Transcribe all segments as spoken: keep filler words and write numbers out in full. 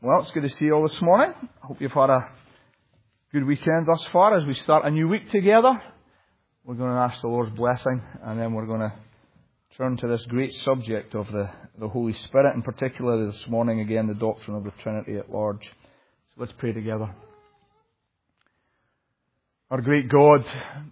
Well, it's good to see you all this morning. I hope you've had a good weekend thus far. As we start a new week together, we're going to ask the Lord's blessing, and then we're going to turn to this great subject of the, the Holy Spirit, and particularly this morning, again, the doctrine of the Trinity at large. So let's pray together. Our great God,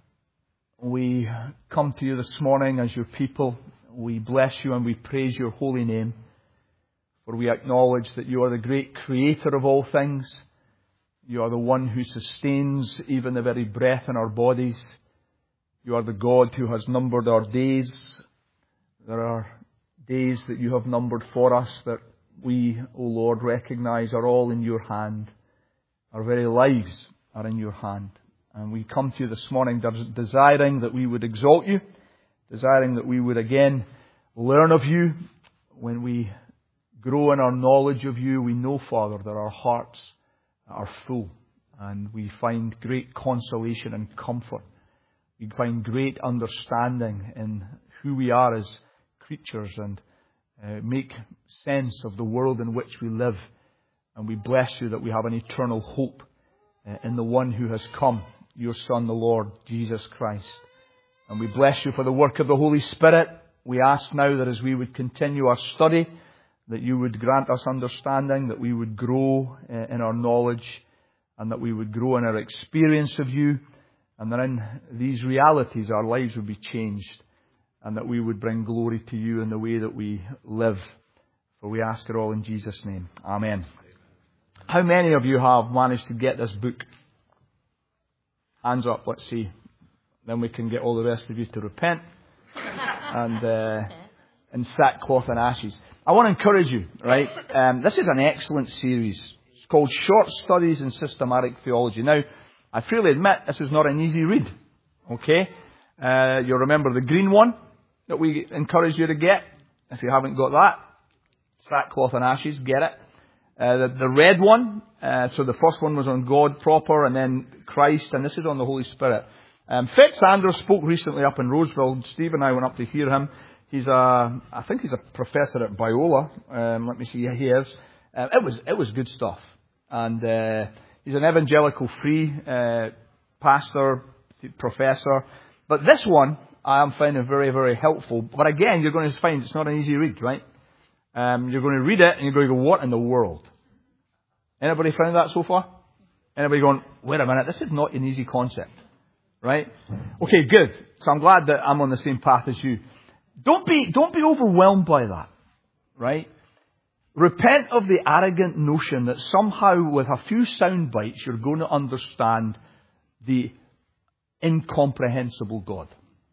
we come to you this morning as your people. We bless you and we praise your holy name. For we acknowledge that you are the great creator of all things. You are the one who sustains even the very breath in our bodies. You are the God who has numbered our days. There are days that you have numbered for us that we, O Lord, recognize are all in your hand. Our very lives are in your hand. And we come to you this morning desiring that we would exalt you, desiring that we would again learn of you. When we grow in our knowledge of you, we know, Father, that our hearts are full and we find great consolation and comfort. We find great understanding in who we are as creatures and uh, make sense of the world in which we live. And we bless you that we have an eternal hope uh, in the one who has come, your Son, the Lord, Jesus Christ. And we bless you for the work of the Holy Spirit. We ask now that as we would continue our study, that you would grant us understanding, that we would grow in our knowledge, and that we would grow in our experience of you, and that in these realities our lives would be changed, and that we would bring glory to you in the way that we live. For we ask it all in Jesus' name. Amen. How many of you have managed to get this book? Hands up, let's see. Then we can get all the rest of you to repent and uh, in sackcloth and ashes. I want to encourage you, right? Um, this is an excellent series. It's called Short Studies in Systematic Theology. Now, I freely admit this was not an easy read. Okay? Uh, you'll remember the green one that we encourage you to get. If you haven't got that, sackcloth and ashes, get it. Uh, the, the red one, uh, so the first one was on God proper, and then Christ, and this is on the Holy Spirit. Um, Fitz Sanders spoke recently up in Roseville. Steve and I went up to hear him. He's a, I think he's a professor at Biola. Um, let me see, he is. Uh, it was, it was good stuff. And uh, he's an evangelical free uh, pastor, professor. But this one I am finding very, very helpful. But again, you're going to find it's not an easy read, right? Um, you're going to read it and you're going to go, what in the world? Anybody found that so far? Anybody going, wait a minute, this is not an easy concept, right? Okay, good. So I'm glad that I'm on the same path as you. Don't be, don't be overwhelmed by that, right? Repent of the arrogant notion that somehow with a few sound bites you're going to understand the incomprehensible God.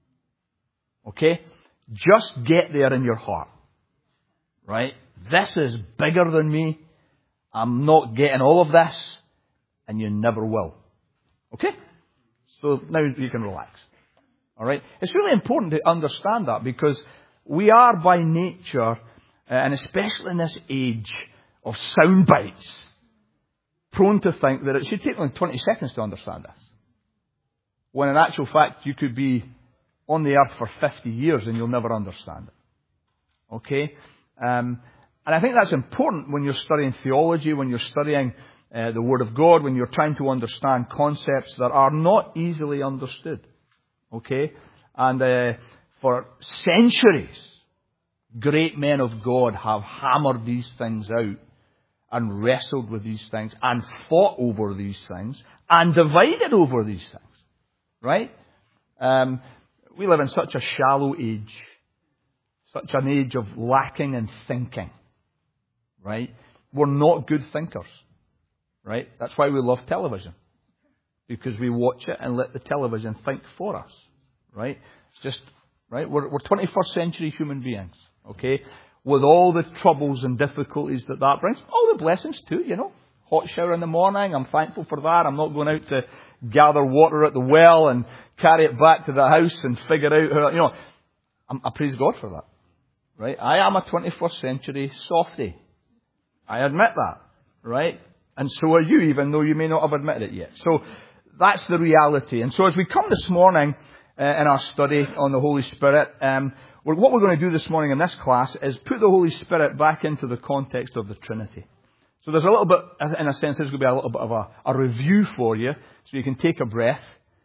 Okay? Just get there in your heart, right? This is bigger than me. I'm not getting all of this, and you never will. Okay? So now you can relax. All right? It's really important to understand that because we are by nature, uh, and especially in this age of sound bites, prone to think that it should take only twenty seconds to understand this. When in actual fact you could be on the earth for fifty years and you'll never understand it. Okay? Um, and I think that's important when you're studying theology, when you're studying uh, the Word of God, when you're trying to understand concepts that are not easily understood. Okay? And uh, for centuries, great men of God have hammered these things out and wrestled with these things and fought over these things and divided over these things. Right? Um, we live in such a shallow age, such an age of lacking in thinking. Right? We're not good thinkers. Right? That's why we love television. Because we watch it and let the television think for us. Right? It's just, right? We're, we're twenty-first century human beings. Okay? With all the troubles and difficulties that that brings. All the blessings too, you know. Hot shower in the morning. I'm thankful for that. I'm not going out to gather water at the well and carry it back to the house and figure out how, you know. I'm, I praise God for that. Right? I am a twenty-first century softie. I admit that. Right? And so are you, even though you may not have admitted it yet. So, that's the reality. And so as we come this morning uh, in our study on the Holy Spirit, um, we're, what we're going to do this morning in this class is put the Holy Spirit back into the context of the Trinity. So there's a little bit, in a sense, there's going to be a little bit of a, a review for you, so you can take a breath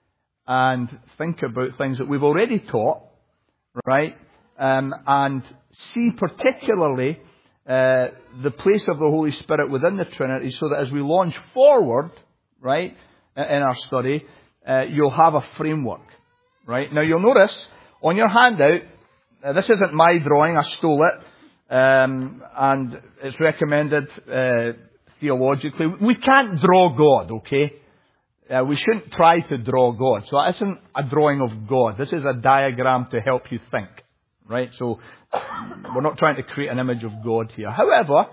and think about things that we've already taught, right? Um, and see particularly uh, the place of the Holy Spirit within the Trinity, so that as we launch forward, right, in our study, uh, you'll have a framework, right? Now you'll notice on your handout, uh, this isn't my drawing, I stole it, um, and it's recommended uh, theologically. We can't draw God, okay? Uh, we shouldn't try to draw God. So that isn't a drawing of God. This is a diagram to help you think, right? So we're not trying to create an image of God here. However,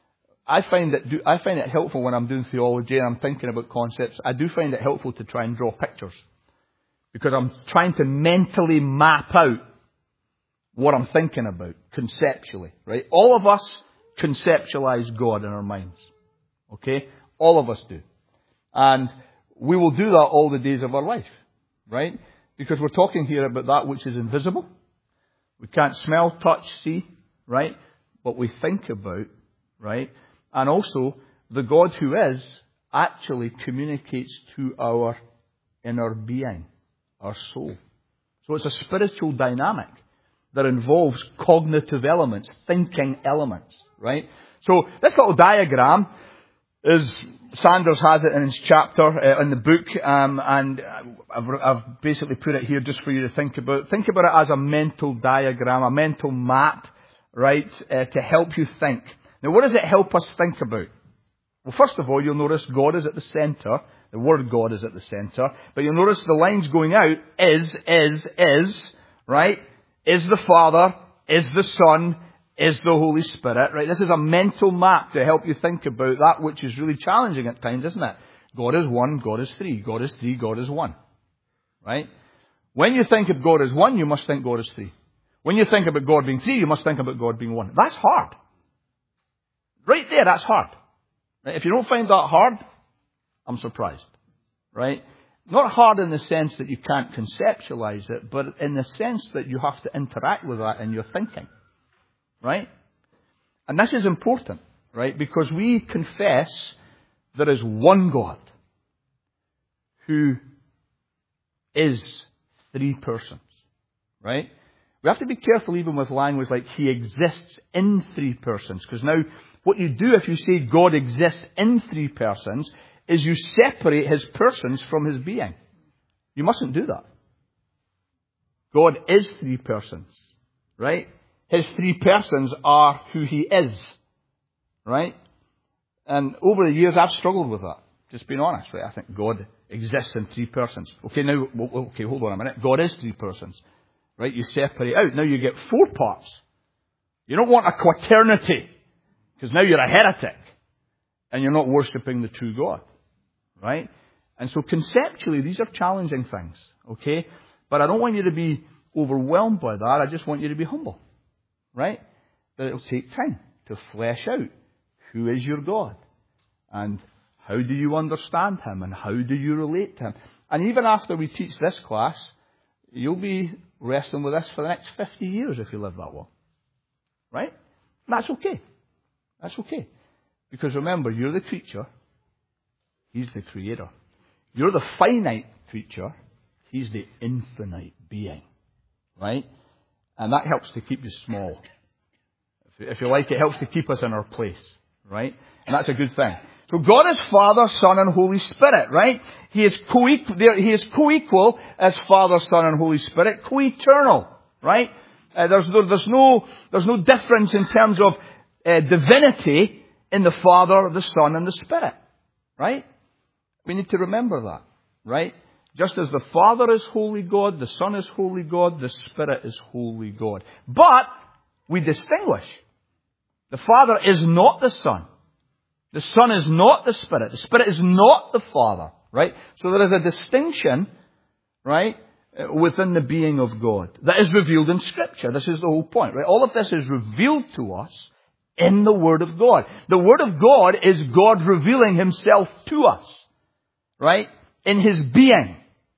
I find it do, I find it helpful when I'm doing theology and I'm thinking about concepts. I do find it helpful to try and draw pictures, because I'm trying to mentally map out what I'm thinking about conceptually, right? All of us conceptualize God in our minds, okay? All of us do. And we will do that all the days of our life, right? Because we're talking here about that which is invisible. We can't smell, touch, see, right? But we think about, right? And also, the God who is actually communicates to our inner being, our soul. So it's a spiritual dynamic that involves cognitive elements, thinking elements, right? So this little diagram is, Sanders has it in his chapter uh, in the book, um, and I've, I've basically put it here just for you to think about. Think about it as a mental diagram, a mental map, right, uh, to help you think. Now, what does it help us think about? Well, first of all, you'll notice God is at the center. The word God is at the center. But you'll notice the lines going out, is, is, is, right? Is the Father, is the Son, is the Holy Spirit, right? This is a mental map to help you think about that which is really challenging at times, isn't it? God is one, God is three. God is three, God is one. Right? When you think of God as one, you must think God is three. When you think about God being three, you must think about God being one. That's hard. Right there, that's hard. Right? If you don't find that hard, I'm surprised. Right? Not hard in the sense that you can't conceptualize it, but in the sense that you have to interact with that in your thinking. Right? And this is important, right? Because we confess there is one God who is three persons. Right? We have to be careful even with language like He exists in three persons. Because now, what you do if you say God exists in three persons is you separate His persons from His being. You mustn't do that. God is three persons. Right? His three persons are who He is. Right? And over the years, I've struggled with that. Just being honest, right? I think God exists in three persons. Okay, now, okay, hold on a minute. God is three persons. Right? You separate out. Now you get four parts. You don't want a quaternity, because now you're a heretic. And you're not worshipping the true God. Right? And so conceptually, these are challenging things. Okay? But I don't want you to be overwhelmed by that. I just want you to be humble. Right? That it'll take time to flesh out who is your God. And how do you understand Him? And how do you relate to Him? And even after we teach this class, you'll be wrestling with this for the next fifty years if you live that long. Right? And that's okay. That's okay. Because remember, you're the creature. He's the creator. You're the finite creature. He's the infinite being. Right? And that helps to keep you small. If you like, it helps to keep us in our place. Right? And that's a good thing. So God is Father, Son, and Holy Spirit, right? He is co-equal, He is co-equal as Father, Son, and Holy Spirit, co-eternal, right? Uh, there's, there's no, there's no difference in terms of uh, divinity in the Father, the Son, and the Spirit, right? We need to remember that, right? Just as the Father is holy God, the Son is holy God, the Spirit is holy God. But we distinguish. The Father is not the Son. The Son is not the Spirit. The Spirit is not the Father, right? So there is a distinction, right, within the being of God that is revealed in Scripture. This is the whole point, right? All of this is revealed to us in the Word of God. The Word of God is God revealing Himself to us, right? In His being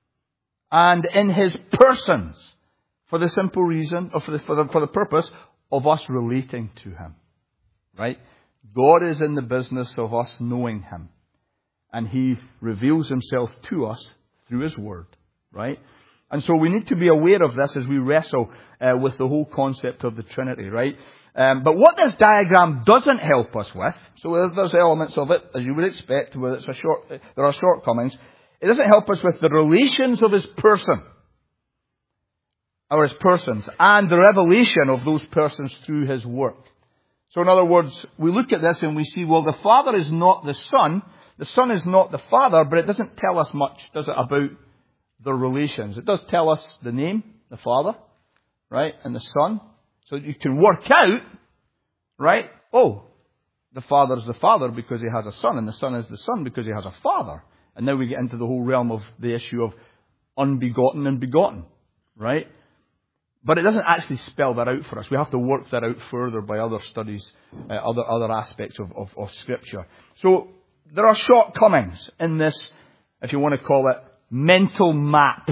and in His persons, for the simple reason, or for the, for the, for the purpose of us relating to Him, right? God is in the business of us knowing Him. And He reveals Himself to us through His Word. Right? And so we need to be aware of this as we wrestle uh, with the whole concept of the Trinity. Right? Um, but what this diagram doesn't help us with, so there's, there's elements of it, as you would expect, where it's a short, there are shortcomings. It doesn't help us with the relations of His person, or His persons, and the revelation of those persons through His work. So in other words, we look at this and we see, well, the Father is not the Son, the Son is not the Father, but it doesn't tell us much, does it, about their relations. It does tell us the name, the Father, right, and the Son. So you can work out, right, oh, the Father is the Father because He has a Son, and the Son is the Son because He has a Father. And now we get into the whole realm of the issue of unbegotten and begotten, right? But it doesn't actually spell that out for us. We have to work that out further by other studies, uh, other other aspects of, of, of Scripture. So there are shortcomings in this, if you want to call it, mental map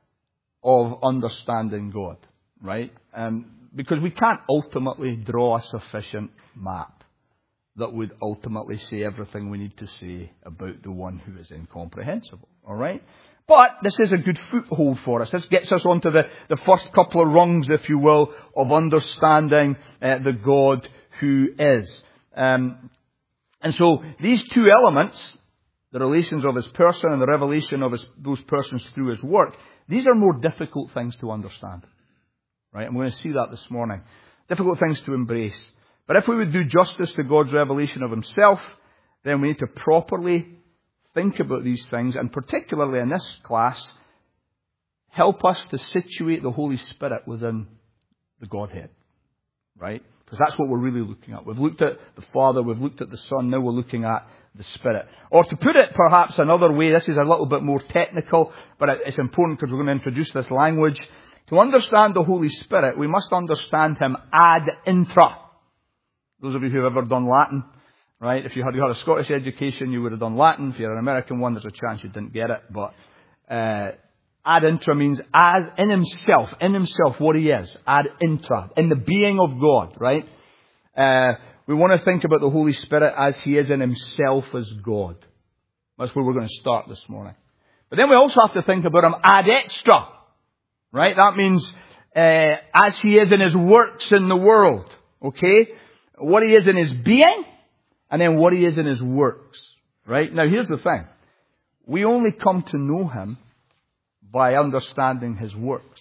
of understanding God, right? Um, because we can't ultimately draw a sufficient map that would ultimately say everything we need to say about the one who is incomprehensible, all right? But this is a good foothold for us. This gets us onto the, the first couple of rungs, if you will, of understanding uh, the God who is. Um, and so these two elements, the relations of His person and the revelation of his, those persons through His work, these are more difficult things to understand. Right? I'm going to see that this morning. Difficult things to embrace. But if we would do justice to God's revelation of Himself, then we need to properly think about these things, and particularly in this class, help us to situate the Holy Spirit within the Godhead. Right? Because that's what we're really looking at. We've looked at the Father, we've looked at the Son, now we're looking at the Spirit. Or to put it perhaps another way, this is a little bit more technical, but it's important because we're going to introduce this language. To understand the Holy Spirit, we must understand Him ad intra. Those of you who have ever done Latin, right? If you had, you had a Scottish education, you would have done Latin. If you're an American one, there's a chance you didn't get it. But uh, ad intra means as in Himself, in Himself, what He is. Ad intra, in the being of God, right? Uh, we want to think about the Holy Spirit as He is in Himself as God. That's where we're going to start this morning. But then we also have to think about Him ad extra. Right? That means uh, as He is in His works in the world. Okay? What He is in His being, and then what He is in His works. Right? Now here's the thing. We only come to know Him by understanding His works.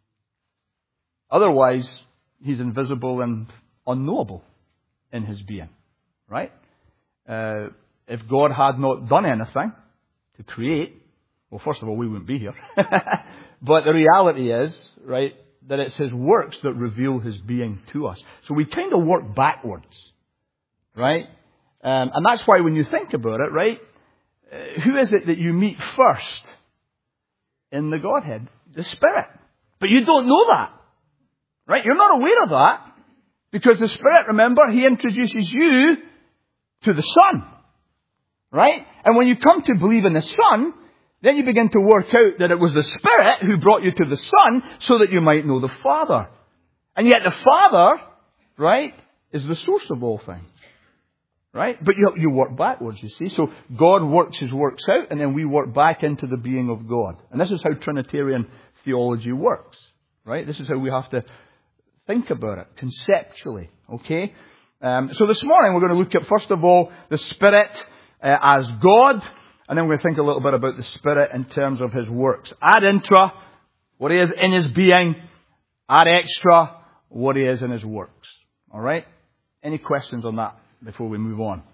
Otherwise, He's invisible and unknowable in His being. Right? Uh, if God had not done anything to create, well, first of all, we wouldn't be here. But the reality is, right, that it's His works that reveal His being to us. So we kind of work backwards, right? Um, and that's why when you think about it, right, uh, who is it that you meet first in the Godhead? The Spirit. But you don't know that, right? You're not aware of that because the Spirit, remember, He introduces you to the Son, right? And when you come to believe in the Son, then you begin to work out that it was the Spirit who brought you to the Son so that you might know the Father. And yet the Father, right, is the source of all things. Right? But you, you work backwards, you see. So God works His works out and then we work back into the being of God. And this is how Trinitarian theology works. Right? This is how we have to think about it conceptually. Okay? Um, so this morning we're going to look at, first of all, the Spirit uh, as God. And then we're going to think a little bit about the Spirit in terms of His works. Ad intra, what He is in His being. Ad extra, what He is in His works. Alright? Any questions on that before we move on?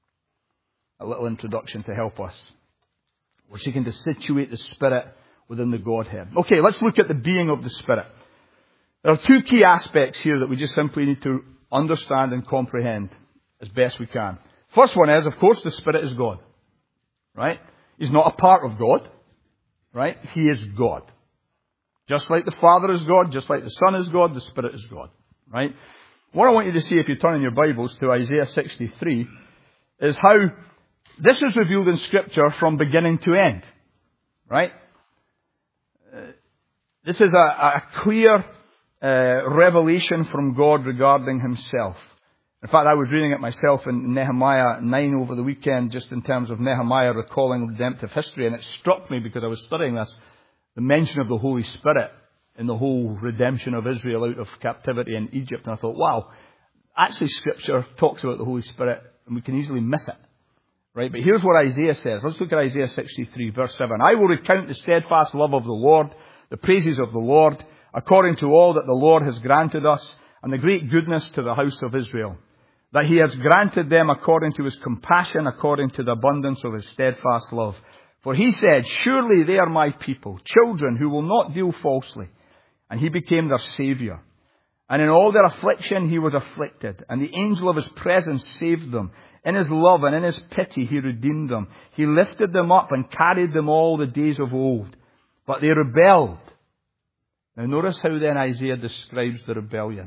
A little introduction to help us. We're seeking to situate the Spirit within the Godhead. Okay, let's look at the being of the Spirit. There are two key aspects here that we just simply need to understand and comprehend as best we can. First one is, of course, the Spirit is God. Right? He's not a part of God. Right? He is God. Just like the Father is God, just like the Son is God, the Spirit is God. Right? What I want you to see, if you turn in your Bibles to Isaiah sixty-three, is how this is revealed in Scripture from beginning to end. Right? Uh, this is a, a clear uh, revelation from God regarding Himself. In fact, I was reading it myself in Nehemiah nine over the weekend, just in terms of Nehemiah recalling redemptive history, and it struck me because I was studying this, the mention of the Holy Spirit in the whole redemption of Israel out of captivity in Egypt. And I thought, wow, actually Scripture talks about the Holy Spirit, and we can easily miss it. Right? But here's what Isaiah says. Let's look at Isaiah sixty-three, verse seven. I will recount the steadfast love of the Lord, the praises of the Lord, according to all that the Lord has granted us, and the great goodness to the house of Israel, that he has granted them according to his compassion, according to the abundance of his steadfast love. For he said, surely they are my people, children who will not deal falsely. And he became their Saviour. And in all their affliction he was afflicted, and the angel of his presence saved them. In his love and in his pity he redeemed them. He lifted them up and carried them all the days of old. But they rebelled. Now notice how then Isaiah describes the rebellion.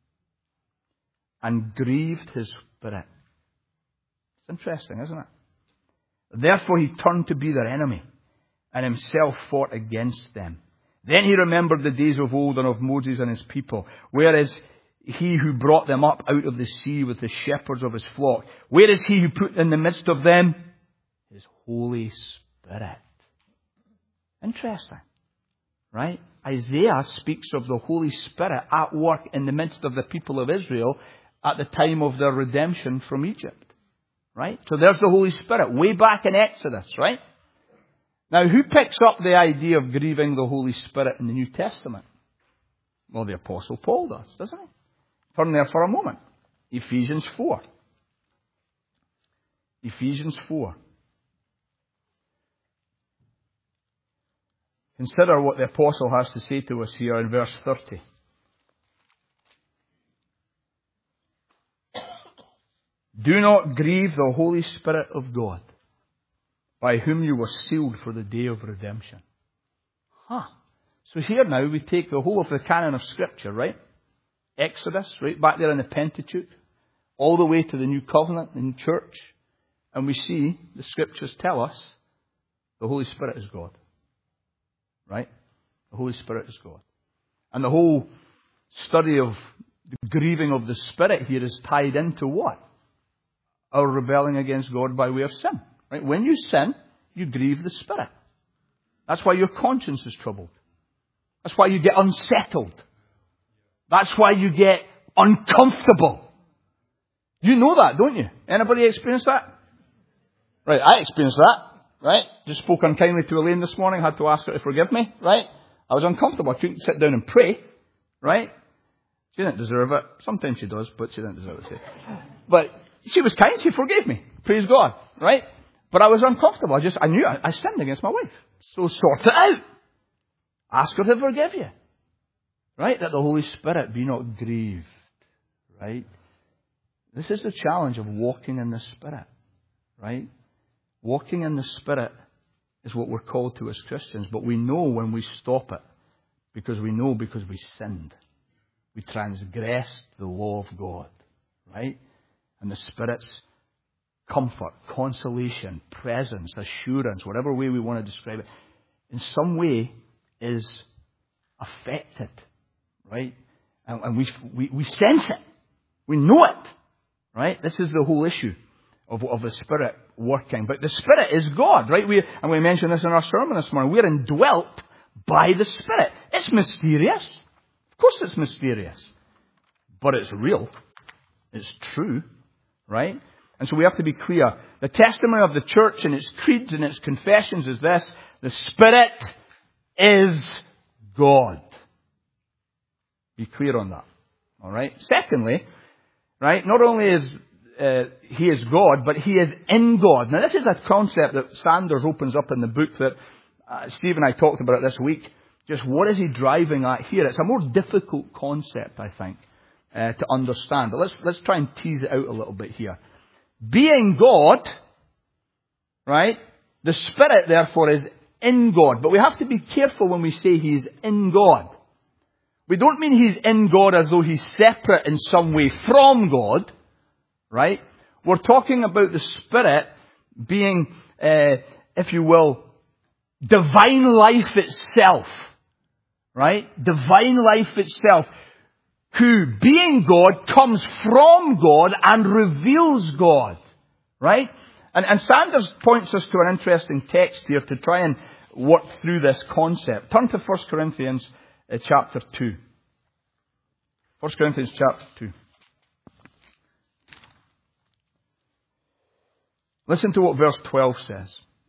And grieved his spirit. It's interesting, isn't it? Therefore he turned to be their enemy, and himself fought against them. Then he remembered the days of old and of Moses and his people, whereas he who brought them up out of the sea with the shepherds of his flock. Where is he who put in the midst of them? His Holy Spirit. Interesting. Right? Isaiah speaks of the Holy Spirit at work in the midst of the people of Israel at the time of their redemption from Egypt. Right? So there's the Holy Spirit, way back in Exodus, right? Now, who picks up the idea of grieving the Holy Spirit in the New Testament? Well, the Apostle Paul does, doesn't he? Turn there for a moment. Ephesians four. Ephesians four. Consider what the Apostle has to say to us here in verse thirty. Do not grieve the Holy Spirit of God, by whom you were sealed for the day of redemption. Huh. So here now we take the whole of the canon of Scripture, right? Exodus, right back there in the Pentateuch, all the way to the New Covenant in church, and we see the Scriptures tell us the Holy Spirit is God. Right? The Holy Spirit is God. And the whole study of the grieving of the Spirit here is tied into what? Our rebelling against God by way of sin. Right? When you sin, you grieve the Spirit. That's why your conscience is troubled. That's why you get unsettled. That's why you get uncomfortable. You know that, don't you? Anybody experience that? Right, I experienced that. Right? Just spoke unkindly to Elaine this morning. Had to ask her to forgive me. Right? I was uncomfortable. I couldn't sit down and pray. Right? She didn't deserve it. Sometimes she does, but she didn't deserve it. But she was kind. She forgave me. Praise God. Right? But I was uncomfortable. I just, I knew I, I sinned against my wife. So sort it out. Ask her to forgive you. Right? That the Holy Spirit be not grieved. Right? This is the challenge of walking in the Spirit. Right? Walking in the Spirit is what we're called to as Christians. But we know when we stop it. Because we know because we sinned. We transgressed the law of God. Right? And the Spirit's comfort, consolation, presence, assurance, whatever way we want to describe it, in some way is affected. Right? And, and we, we, we sense it. We know it. Right? This is the whole issue of, of the Spirit working. But the Spirit is God, right? We, and we mentioned this in our sermon this morning. We're indwelt by the Spirit. It's mysterious. Of course it's mysterious. But it's real. It's true. Right? And so we have to be clear. The testimony of the church and its creeds and its confessions is this. The Spirit is God. Be clear on that. All right? Secondly, right, not only is uh, He is God, but He is in God. Now this is a concept that Sanders opens up in the book that uh, Steve and I talked about this week. Just what is he driving at here? It's a more difficult concept, I think, uh, to understand. But let's, let's try and tease it out a little bit here. Being God, right, the Spirit therefore is in God. But we have to be careful when we say He is in God. We don't mean He's in God as though He's separate in some way from God, right? We're talking about the Spirit being, uh, if you will, divine life itself, right? Divine life itself, who, being God, comes from God and reveals God. Right? And, and Sanders points us to an interesting text here to try and work through this concept. Turn to First Corinthians uh, chapter two. First Corinthians chapter two. Listen to what verse twelve says.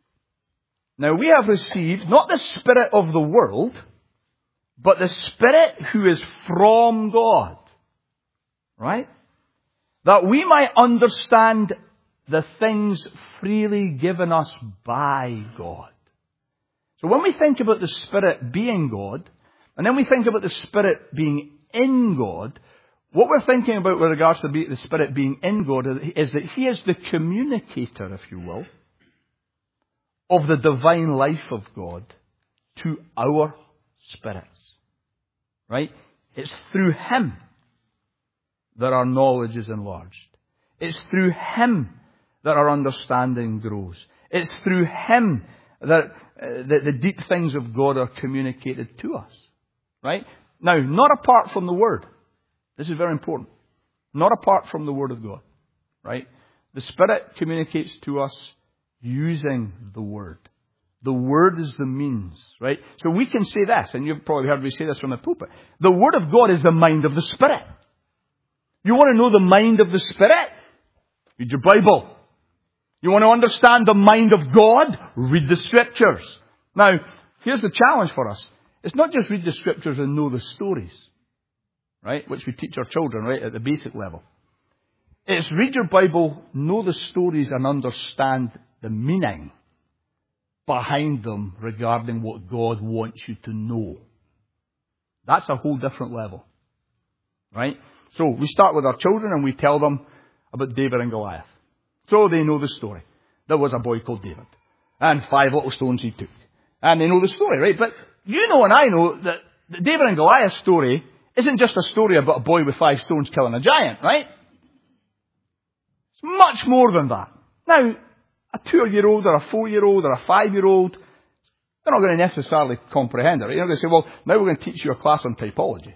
Now we have received not the spirit of the world, but the Spirit who is from God. Right? That we might understand the things freely given us by God. So when we think about the Spirit being God, and then we think about the Spirit being in God, what we're thinking about with regards to the Spirit being in God is that He is the communicator, if you will, of the divine life of God to our spirits. Right? It's through Him that our knowledge is enlarged. It's through Him that our understanding grows. It's through Him that uh, the, the deep things of God are communicated to us. Right? Now, not apart from the Word. This is very important. Not apart from the Word of God. Right? The Spirit communicates to us using the Word. The Word is the means, right? So we can say this, and you've probably heard me say this from the pulpit. The Word of God is the mind of the Spirit. You want to know the mind of the Spirit? Read your Bible. You want to understand the mind of God? Read the Scriptures. Now, here's the challenge for us. It's not just read the Scriptures and know the stories, right? Which we teach our children, right, at the basic level. It's read your Bible, know the stories, and understand the meaning behind them regarding what God wants you to know. That's a whole different level. Right? So we start with our children and we tell them about David and Goliath. So they know the story. There was a boy called David. And five little stones he took. And they know the story, right? But you know and I know that the David and Goliath story isn't just a story about a boy with five stones killing a giant, right? It's much more than that. Now, a two-year-old or a four-year-old or a five-year-old, they're not going to necessarily comprehend it. Right? You're going to say, well, now we're going to teach you a class on typology.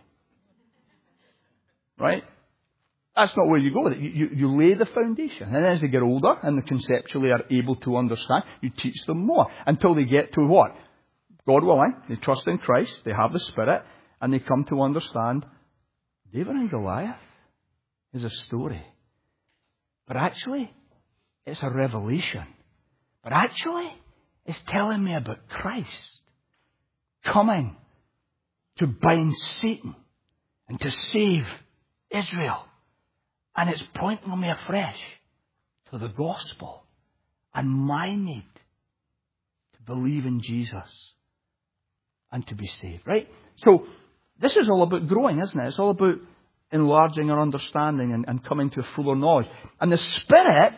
Right? That's not where you go with it. You, you, you lay the foundation. And as they get older and they conceptually are able to understand, you teach them more. Until they get to what? God willing, they trust in Christ, they have the Spirit, and they come to understand David and Goliath is a story. But actually, it's a revelation. But actually, it's telling me about Christ coming to bind Satan and to save Israel. And it's pointing me afresh to the gospel and my need to believe in Jesus and to be saved. Right? So, this is all about growing, isn't it? It's all about enlarging our understanding and, and coming to a fuller knowledge. And the Spirit,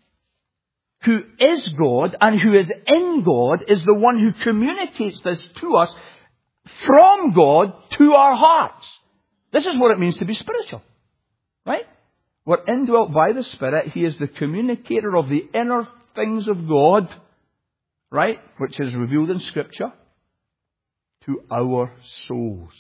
who is God and who is in God, is the one who communicates this to us from God to our hearts. This is what it means to be spiritual. Right? We're indwelt by the Spirit. He is the communicator of the inner things of God, right? Which is revealed in Scripture, to our souls.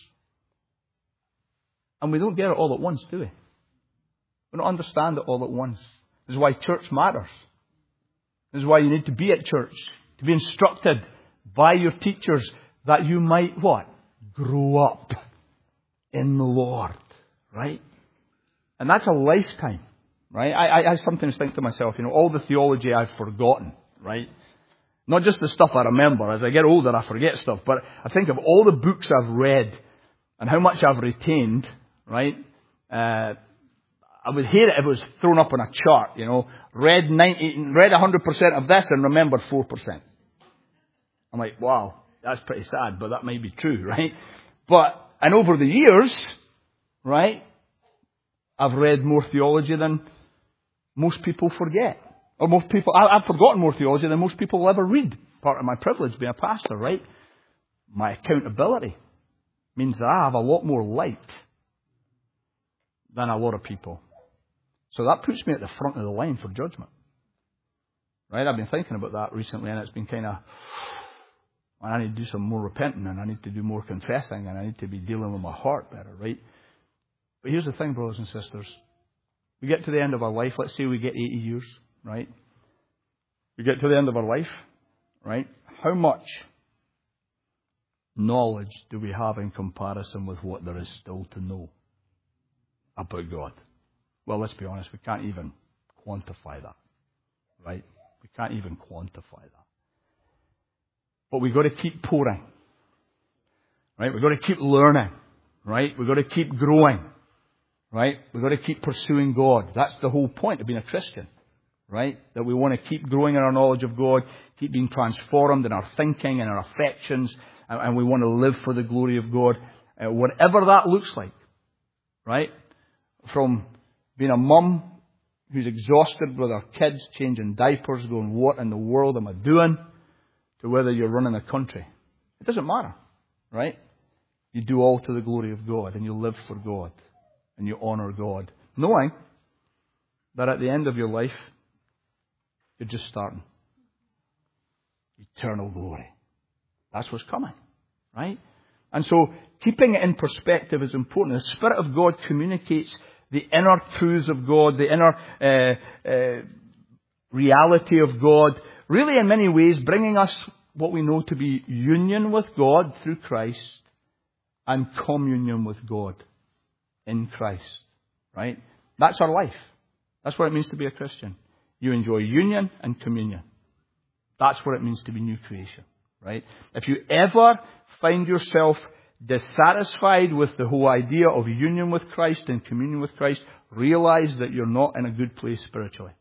And we don't get it all at once, do we? We don't understand it all at once. This is why church matters. This is why you need to be at church, to be instructed by your teachers that you might what? Grow up in the Lord, right? And that's a lifetime, right? I, I, I sometimes think to myself, you know, all the theology I've forgotten, right? Not just the stuff I remember. As I get older, I forget stuff. But I think of all the books I've read and how much I've retained, right? Uh, I would hate it if it was thrown up on a chart, you know. Read ninety, read one hundred percent of this and remembered four percent. I'm like, wow, that's pretty sad, but that might be true, right? But, and over the years, right, I've read more theology than most people forget. Or most people, I, I've forgotten more theology than most people will ever read. Part of my privilege being a pastor, right? My accountability means that I have a lot more light than a lot of people. So that puts me at the front of the line for judgment. Right? I've been thinking about that recently, and it's been kind of, I need to do some more repenting, and I need to do more confessing, and I need to be dealing with my heart better, right? But here's the thing, brothers and sisters. We get to the end of our life. Let's say we get eighty years, right? We get to the end of our life, right? How much knowledge do we have in comparison with what there is still to know about God? Well, let's be honest, we can't even quantify that, right? We can't even quantify that. But we've got to keep pouring, right? We've got to keep learning, right? We've got to keep growing, right? We've got to keep pursuing God. That's the whole point of being a Christian, right? That we want to keep growing in our knowledge of God, keep being transformed in our thinking and our affections, and, and we want to live for the glory of God, uh, whatever that looks like, right? From being a mum who's exhausted with her kids, changing diapers, going, what in the world am I doing? To whether you're running a country. It doesn't matter, right? You do all to the glory of God, and you live for God, and you honour God, knowing that at the end of your life, you're just starting. Eternal glory. That's what's coming, right? And so, keeping it in perspective is important. The Spirit of God communicates the inner truths of God, the inner uh, uh, reality of God, really in many ways bringing us what we know to be union with God through Christ and communion with God in Christ, right? That's our life. That's what it means to be a Christian. You enjoy union and communion. That's what it means to be new creation, right? If you ever find yourself dissatisfied with the whole idea of union with Christ and communion with Christ, realize that you're not in a good place spiritually.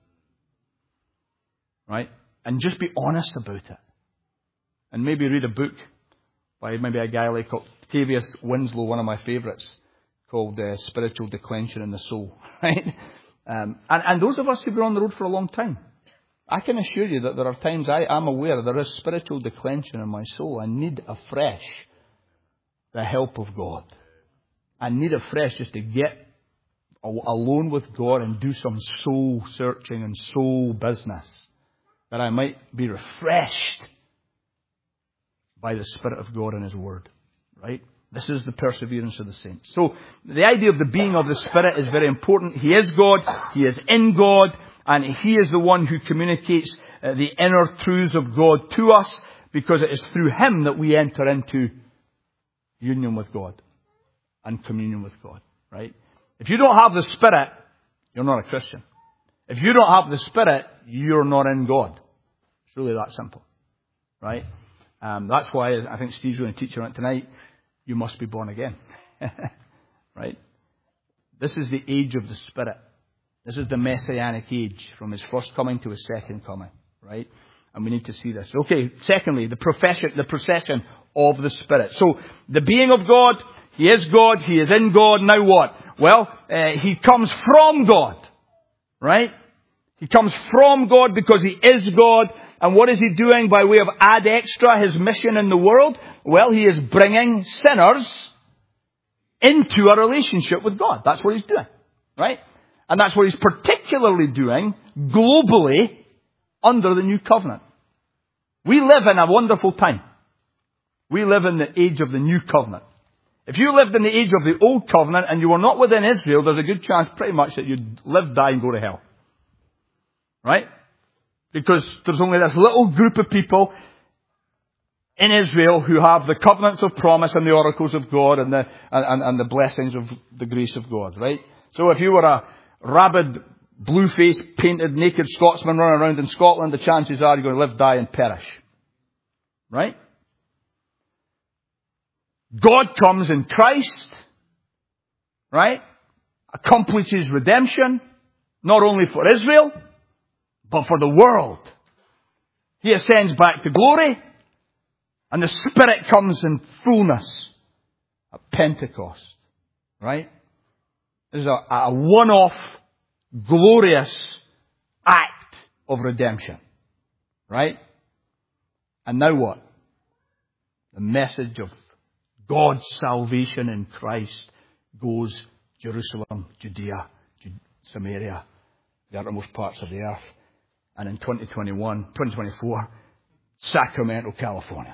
Right? And just be honest about it. And maybe read a book by maybe a guy like Octavius Winslow, one of my favourites, called uh, Spiritual Declension in the Soul. Right? Um, and, and those of us who've been on the road for a long time, I can assure you that there are times I am aware there is spiritual declension in my soul. I need afresh the help of God. I need afresh just to get alone with God and do some soul searching and soul business, that I might be refreshed by the Spirit of God and His Word. Right? This is the perseverance of the saints. So, the idea of the being of the Spirit is very important. He is God, He is in God, and He is the one who communicates uh, the inner truths of God to us, because it is through Him that we enter into union with God and communion with God. Right? If you don't have the Spirit, you're not a Christian. If you don't have the Spirit, you're not in God. It's really that simple. Right? Um, that's why I think Steve's going to teach on it tonight. You must be born again. Right? This is the age of the Spirit. This is the Messianic age, from His first coming to His second coming. Right? And we need to see this. Okay, secondly, the profession, the procession of the Spirit. So, the being of God, He is God, He is in God. Now what? Well, uh, He comes from God. Right? He comes from God because He is God. And what is He doing by way of ad extra, His mission in the world? Well, He is bringing sinners into a relationship with God. That's what He's doing. Right? And that's what He's particularly doing globally under the new covenant. We live in a wonderful time. We live in the age of the new covenant. If you lived in the age of the old covenant and you were not within Israel, there's a good chance pretty much that you'd live, die and go to hell. Right? Because there's only this little group of people in Israel who have the covenants of promise and the oracles of God and the, and, and the blessings of the grace of God. Right? So if you were a rabid, blue-faced, painted, naked Scotsman running around in Scotland, the chances are you're going to live, die and perish. Right? God comes in Christ, right? Accomplishes redemption, not only for Israel, but for the world. He ascends back to glory, and the Spirit comes in fullness at Pentecost, right? This is a, a one-off, glorious act of redemption, right? And now what? The message of God's salvation in Christ goes Jerusalem, Judea, Samaria, the uttermost parts of the earth, and in twenty twenty-one, twenty twenty-four, Sacramento, California.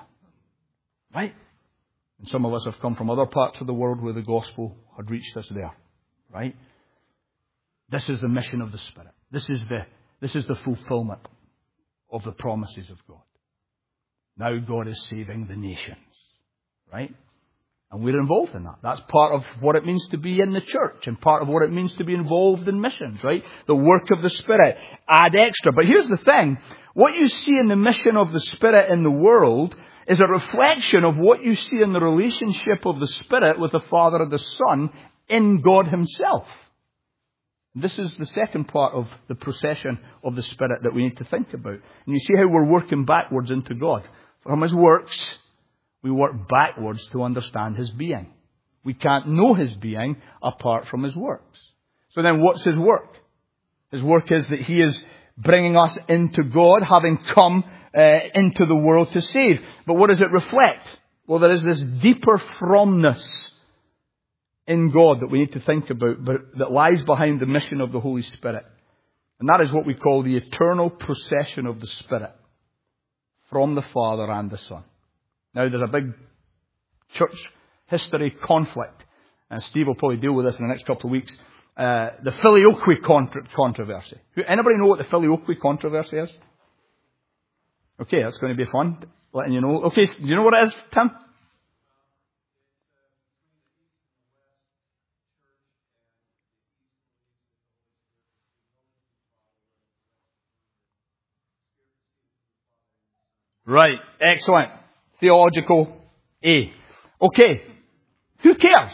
Right? And some of us have come from other parts of the world where the gospel had reached us there. Right? This is the mission of the Spirit. This is the, this is the fulfillment of the promises of God. Now God is saving the nations. Right? And we're involved in that. That's part of what it means to be in the church and part of what it means to be involved in missions, right? The work of the Spirit. Add extra. But here's the thing. What you see in the mission of the Spirit in the world is a reflection of what you see in the relationship of the Spirit with the Father and the Son in God Himself. This is the second part of the procession of the Spirit that we need to think about. And you see how we're working backwards into God. From His works, we work backwards to understand His being. We can't know His being apart from His works. So then what's His work? His work is that He is bringing us into God, having come uh, into the world to save. But what does it reflect? Well, there is this deeper fromness in God that we need to think about, but that lies behind the mission of the Holy Spirit. And that is what we call the eternal procession of the Spirit from the Father and the Son. Now, there's a big church history conflict, and Steve will probably deal with this in the next couple of weeks. Uh, the Filioque contra- controversy. Anybody know what the Filioque controversy is? Okay, that's going to be fun, letting you know. Okay, do you know what it is, Tim? Right, excellent. Theological A. Okay, who cares?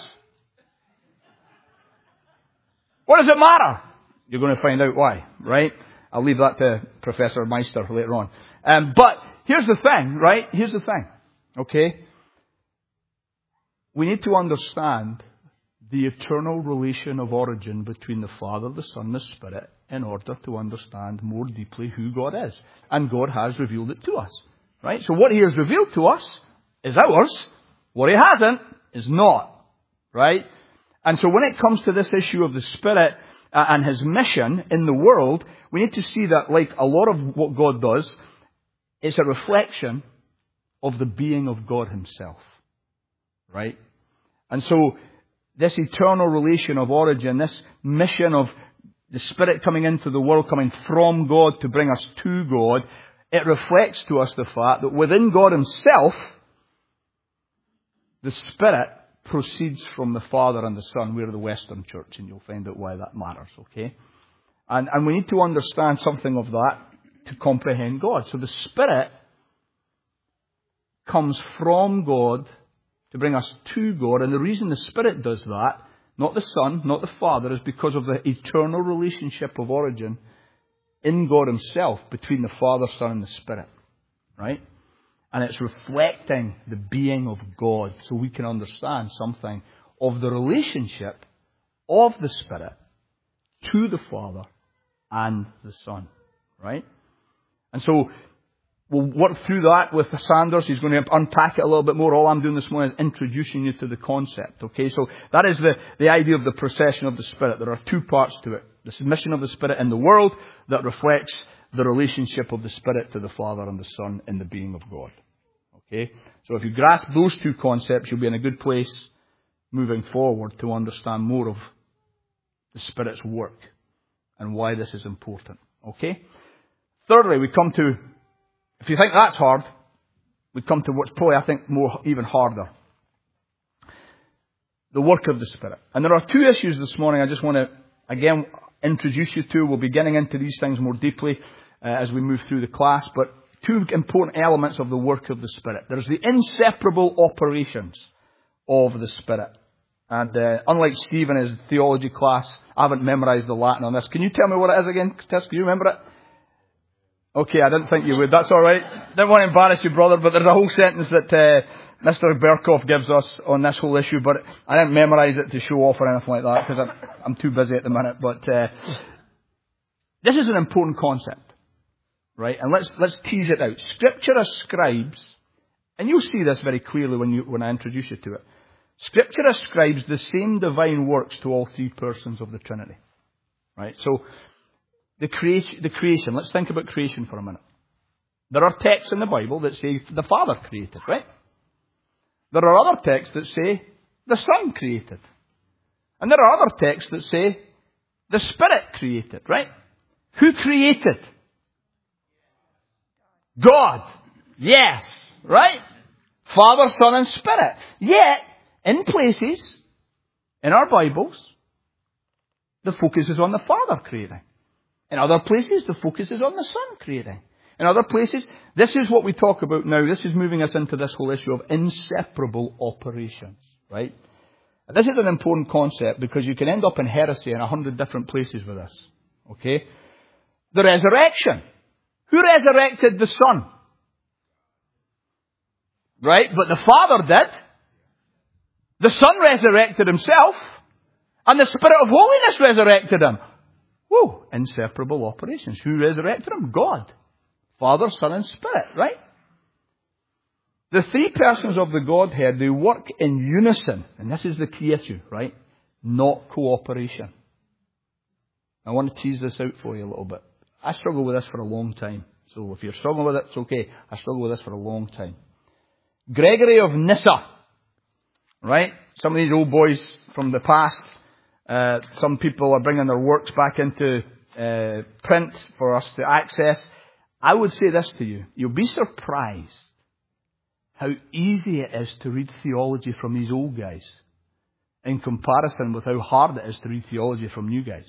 What does it matter? You're going to find out why, right? I'll leave that to Professor Meister later on. Um, but here's the thing, right? Here's the thing, okay? We need to understand the eternal relation of origin between the Father, the Son, and the Spirit in order to understand more deeply who God is. And God has revealed it to us. Right? So what He has revealed to us is ours. What He hasn't is not. Right? And so when it comes to this issue of the Spirit uh, and His mission in the world, we need to see that, like a lot of what God does, it's a reflection of the being of God Himself. Right? And so this eternal relation of origin, this mission of the Spirit coming into the world, coming from God to bring us to God, it reflects to us the fact that within God Himself, the Spirit proceeds from the Father and the Son. We're the Western Church, and you'll find out why that matters, okay? And, and we need to understand something of that to comprehend God. So the Spirit comes from God to bring us to God, and the reason the Spirit does that, not the Son, not the Father, is because of the eternal relationship of origin in God Himself between the Father, Son, and the Spirit. Right? And it's reflecting the being of God so we can understand something of the relationship of the Spirit to the Father and the Son. Right? And so we'll work through that with Sanders. He's going to unpack it a little bit more. All I'm doing this morning is introducing you to the concept. Okay, so that is the, the idea of the procession of the Spirit. There are two parts to it. The mission of the Spirit in the world that reflects the relationship of the Spirit to the Father and the Son in the being of God. Okay, so if you grasp those two concepts, you'll be in a good place moving forward to understand more of the Spirit's work and why this is important. Okay? Thirdly, we come to, if you think that's hard, we come to what's probably, I think, more even harder. The work of the Spirit. And there are two issues this morning I just want to, again, introduce you to. We'll be getting into these things more deeply uh, as we move through the class. But two important elements of the work of the Spirit. There's the inseparable operations of the Spirit. And uh, unlike Steve in his theology class, I haven't memorized the Latin on this. Can you tell me what it is again, Tess? Can you remember it? Okay, I didn't think you would. That's all right. Didn't want to embarrass you, brother, but there's a whole sentence that uh, Mister Berkoff gives us on this whole issue, but I didn't memorize it to show off or anything like that because I'm, I'm too busy at the minute. But uh, this is an important concept, right? And let's let's tease it out. Scripture ascribes, and you'll see this very clearly when you when I introduce you to it. Scripture ascribes the same divine works to all three persons of the Trinity, right? So the creation, the creation. Let's think about creation for a minute. There are texts in the Bible that say the Father created, right? There are other texts that say the Son created. And there are other texts that say the Spirit created, right? Who created? God. Yes, right? Father, Son, and Spirit. Yet, in places, in our Bibles, the focus is on the Father creating. In other places, the focus is on the Son creating. In other places, this is what we talk about now. This is moving us into this whole issue of inseparable operations, right? And this is an important concept because you can end up in heresy in a hundred different places with this, okay? The resurrection. Who resurrected the Son? Right? But the Father did. The Son resurrected himself. And the Spirit of holiness resurrected him. Whoa, inseparable operations. Who resurrected him? God. Father, Son, and Spirit, right? The three persons of the Godhead, they work in unison. And this is the key issue, right? Not cooperation. I want to tease this out for you a little bit. I struggle with this for a long time. So if you're struggling with it, it's okay. I struggle with this for a long time. Gregory of Nyssa. Right? Some of these old boys from the past, uh, some people are bringing their works back into uh, print for us to access. I would say this to you. You'll be surprised how easy it is to read theology from these old guys in comparison with how hard it is to read theology from new guys.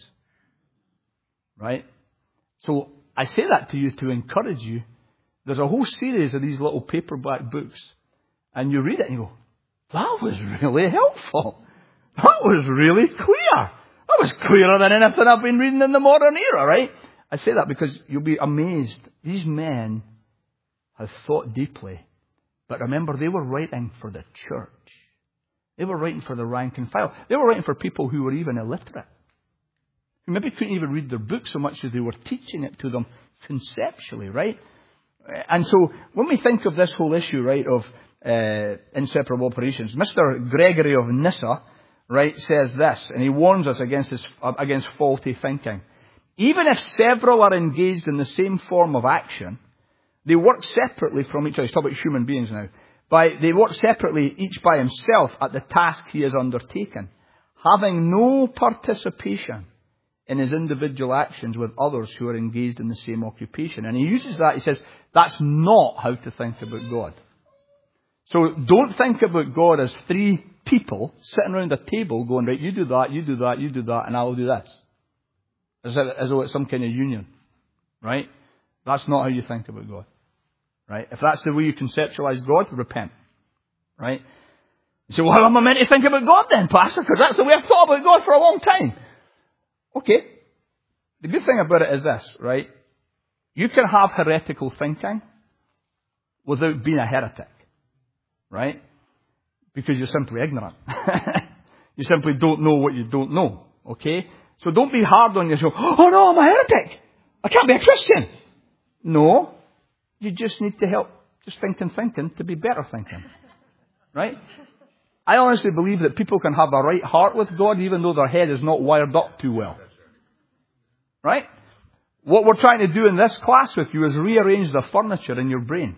Right? So I say that to you to encourage you. There's a whole series of these little paperback books. And you read it and you go, that was really helpful. That was really clear. That was clearer than anything I've been reading in the modern era, right? I say that because you'll be amazed. These men have thought deeply. But remember, they were writing for the church. They were writing for the rank and file. They were writing for people who were even illiterate. Who maybe couldn't even read their book so much as they were teaching it to them conceptually, right? And so when we think of this whole issue, right, of uh, inseparable operations, Mister Gregory of Nyssa, right, says this, and he warns us against this, against faulty thinking. Even if several are engaged in the same form of action, they work separately from each other. He's talking about human beings now. By, they work separately, each by himself, at the task he has undertaken, having no participation in his individual actions with others who are engaged in the same occupation. And he uses that, he says, that's not how to think about God. So don't think about God as three people sitting around a table going, right, you do that, you do that, you do that, and I'll do this. As, as though it's some kind of union. Right? That's not how you think about God. Right? If that's the way you conceptualize God, repent. Right? You say, well, how am I meant to think about God then, Pastor? Because that's the way I've thought about God for a long time. Okay. The good thing about it is this, right? You can have heretical thinking without being a heretic. Right? Because you're simply ignorant. You simply don't know what you don't know. Okay? So don't be hard on yourself. Oh no, I'm a heretic. I can't be a Christian. No. You just need to help just thinking, thinking to be better thinking. Right? I honestly believe that people can have a right heart with God even though their head is not wired up too well. Right? What we're trying to do in this class with you is rearrange the furniture in your brain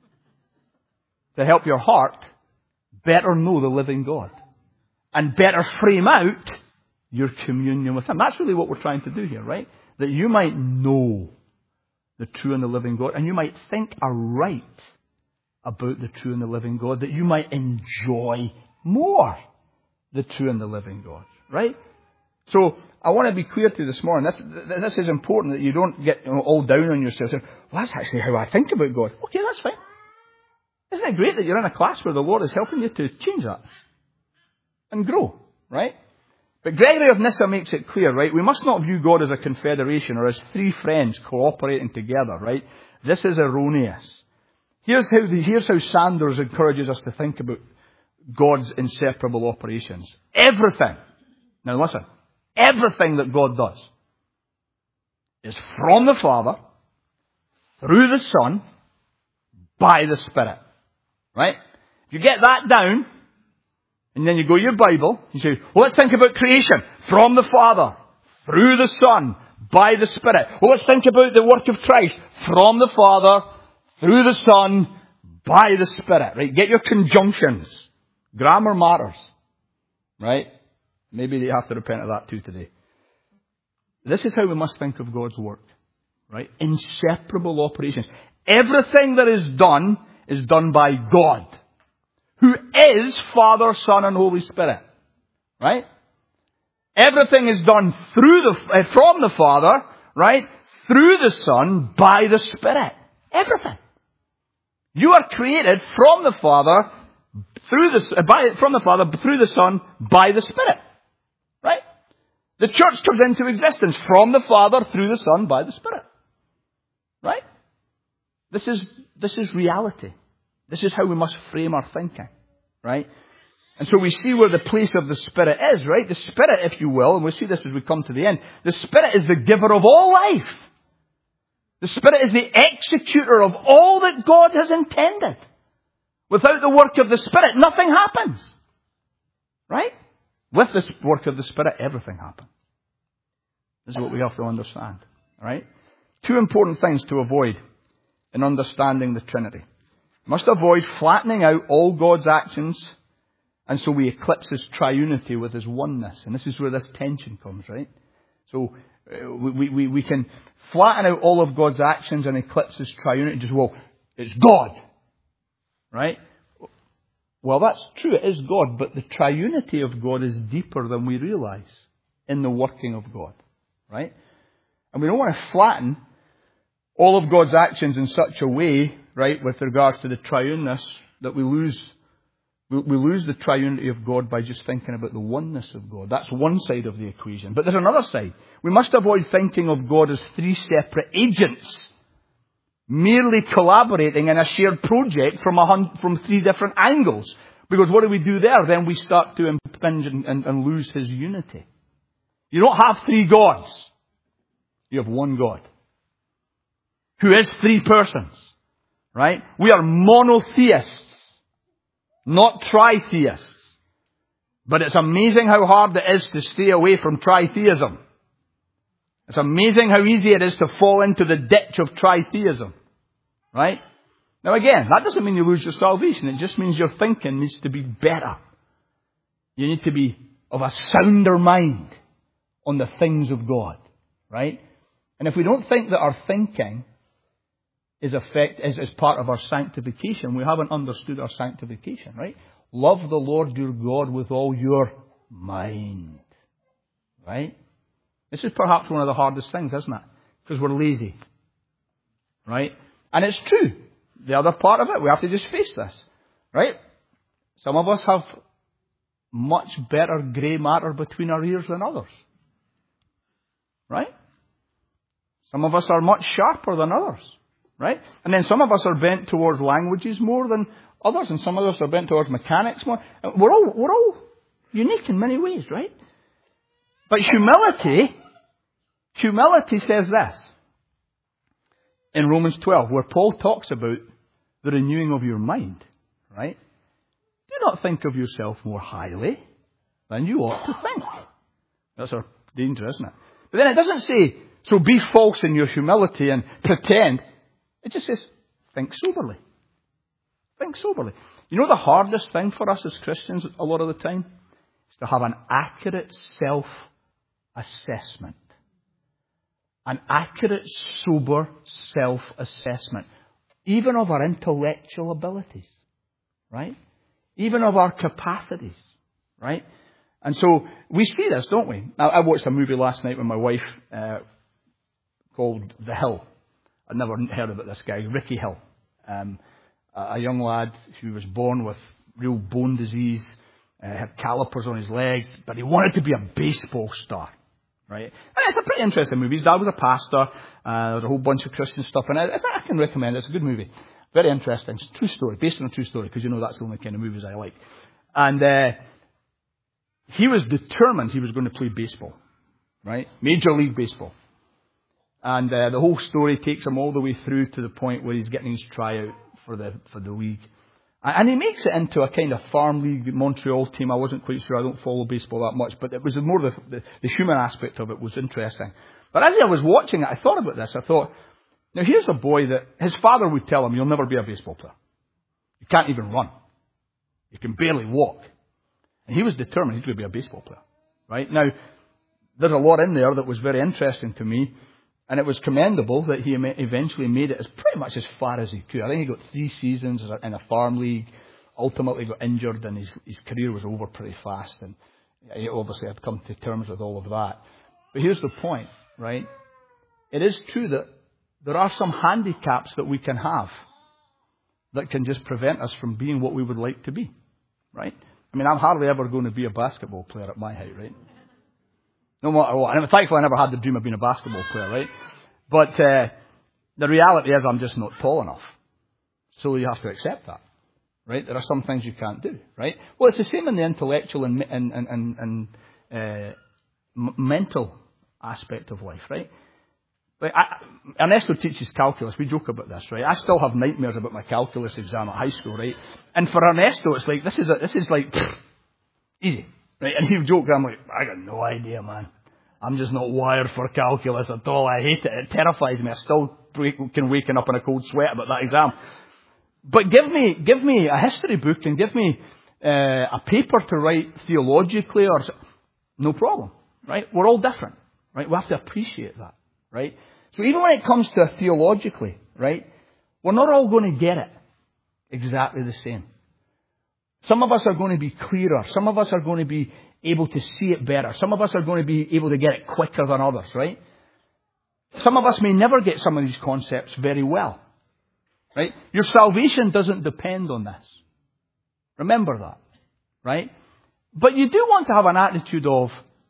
to help your heart better know the living God and better frame out your communion with Him. That's really what we're trying to do here, right? That you might know the true and the living God, and you might think aright about the true and the living God, that you might enjoy more the true and the living God, right? So I want to be clear to you this morning. This, this is important that you don't get, you know, all down on yourself saying, well, that's actually how I think about God. Okay, that's fine. Isn't it great that you're in a class where the Lord is helping you to change that and grow, right? But Gregory of Nyssa makes it clear, right? We must not view God as a confederation or as three friends cooperating together, right? This is erroneous. Here's how, the, here's how Sanders encourages us to think about God's inseparable operations. Everything, now listen, everything that God does is from the Father, through the Son, by the Spirit. Right? If you get that down, and then you go to your Bible, you say, well, let's think about creation. From the Father, through the Son, by the Spirit. Well, let's think about the work of Christ. From the Father, through the Son, by the Spirit. Right? Get your conjunctions. Grammar matters. Right? Maybe you have to repent of that too today. This is how we must think of God's work. Right? Inseparable operations. Everything that is done is done by God, who is Father, Son, and Holy Spirit. Right? Everything is done through the, uh, from the Father, right? Through the Son, by the Spirit. Everything. You are created from the Father, through the, uh, by, from the Father, through the Son, by the Spirit. Right? The church comes into existence from the Father, through the Son, by the Spirit. Right? This is, this is reality. This is how we must frame our thinking. Right? And so we see where the place of the Spirit is, right? The Spirit, if you will, and we'll see this as we come to the end, the Spirit is the giver of all life. The Spirit is the executor of all that God has intended. Without the work of the Spirit, nothing happens. Right? With the work of the Spirit, everything happens. This is what we have to understand. Right? Two important things to avoid in understanding the Trinity. We must avoid flattening out all God's actions, and so we eclipse His triunity with His oneness. And this is where this tension comes, right? So uh, we, we, we can flatten out all of God's actions and eclipse His triunity. Just, well, it's God. Right? Well, that's true. It is God. But the triunity of God is deeper than we realize in the working of God. Right? And we don't want to flatten all of God's actions in such a way, right, with regards to the triuneness, that we lose We lose the triunity of God by just thinking about the oneness of God. That's one side of the equation. But there's another side. We must avoid thinking of God as three separate agents, merely collaborating in a shared project from a hun- from three different angles. Because what do we do there? Then we start to impinge and, and, and lose His unity. You don't have three gods. You have one God, who is three persons. Right? We are monotheists, not tritheists. But it's amazing how hard it is to stay away from tritheism. It's amazing how easy it is to fall into the ditch of tritheism. Right? Now again, that doesn't mean you lose your salvation. It just means your thinking needs to be better. You need to be of a sounder mind on the things of God. Right? And if we don't think that our thinking is effect is, is part of our sanctification, we haven't understood our sanctification, right? Love the Lord your God with all your mind. Right? This is perhaps one of the hardest things, isn't it? Because we're lazy. Right? And it's true. The other part of it, we have to just face this. Right? Some of us have much better grey matter between our ears than others. Right? Some of us are much sharper than others. Right? And then some of us are bent towards languages more than others, and some of us are bent towards mechanics more. We're all, we're all unique in many ways, right? But humility, humility says this in Romans twelve, where Paul talks about the renewing of your mind, right? Do not think of yourself more highly than you ought to think. That's our danger, isn't it? But then it doesn't say, so be false in your humility and pretend. It just says, think soberly. Think soberly. You know the hardest thing for us as Christians a lot of the time? Is to have an accurate self-assessment. An accurate, sober self-assessment. Even of our intellectual abilities. Right? Even of our capacities. Right? And so we see this, don't we? I, I watched a movie last night with my wife uh, called The Hill. I'd never heard about this guy, Ricky Hill. Um, a young lad who was born with real bone disease, uh, had calipers on his legs, but he wanted to be a baseball star. Right? And it's a pretty interesting movie. His dad was a pastor. Uh, there's a whole bunch of Christian stuff in it. It's, I can recommend it. It's a good movie. Very interesting. It's a true story, based on a true story, because you know that's the only kind of movies I like. And uh, he was determined he was going to play baseball. Right? Major League Baseball. And uh, the whole story takes him all the way through to the point where he's getting his tryout for the for the league. And he makes it into a kind of farm league Montreal team. I wasn't quite sure. I don't follow baseball that much. But it was more the, the, the human aspect of it was interesting. But as I was watching it, I thought about this. I thought, now here's a boy that his father would tell him, you'll never be a baseball player. You can't even run. You can barely walk. And he was determined he's going to be a baseball player. Right? Now, there's a lot in there that was very interesting to me, and it was commendable that he eventually made it as pretty much as far as he could. I think he got three seasons in a farm league, ultimately got injured, and his, his career was over pretty fast, and he obviously had come to terms with all of that. But here's the point, right? It is true that there are some handicaps that we can have that can just prevent us from being what we would like to be, right? I mean, I'm hardly ever going to be a basketball player at my height, right? No matter what. And thankfully, I never had the dream of being a basketball player, right? But uh, the reality is I'm just not tall enough. So you have to accept that, right? There are some things you can't do, right? Well, it's the same in the intellectual and, and, and, and, and uh, m- mental aspect of life, right? Like I, Ernesto teaches calculus. We joke about this, right? I still have nightmares about my calculus exam at high school, right? And for Ernesto, it's like, this is a, this is like, pfft, easy, right? And he'll joke, I'm like, I got no idea, man. I'm just not wired for calculus at all. I hate it. It terrifies me. I still break, can waking up in a cold sweat about that exam. But give me, give me a history book and give me uh, a paper to write theologically, or no problem, right? We're all different, right? We have to appreciate that, right? So even when it comes to theologically, right, we're not all going to get it exactly the same. Some of us are going to be clearer. Some of us are going to be able to see it better. Some of us are going to be able to get it quicker than others, right? Some of us may never get some of these concepts very well, right? Your salvation doesn't depend on this. Remember that, right? But you do want to have an attitude of,